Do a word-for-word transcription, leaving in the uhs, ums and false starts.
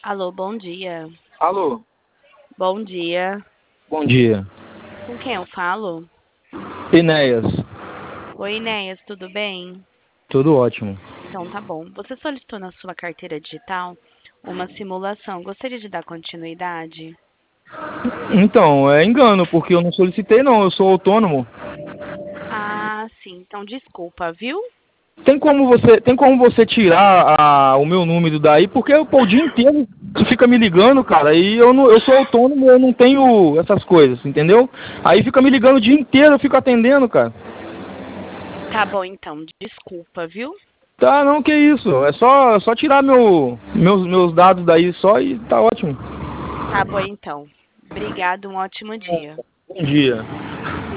Alô, bom dia. Alô, Bom dia. bom dia. Com quem eu falo? Enéas, Oi, Enéas, tudo bem? tudo ótimo. Então tá bom. Você solicitou na sua carteira digital uma simulação. Gostaria de dar continuidade? Então, é engano, porque eu não solicitei não, eu sou autônomo. Ah, sim. Então desculpa, viu? Tem como você, tem como você tirar a- o meu número daí, porque pô, o dia inteiro você fica me ligando, cara, e eu não, eu sou autônomo, eu não tenho essas coisas, entendeu? Aí fica me ligando o dia inteiro, eu fico atendendo, cara. Tá bom, então. Desculpa, viu? Tá, não, que isso, é só, só tirar meu, meus, meus dados daí só e tá ótimo. Tá bom, então. Obrigado, um ótimo dia. Bom dia.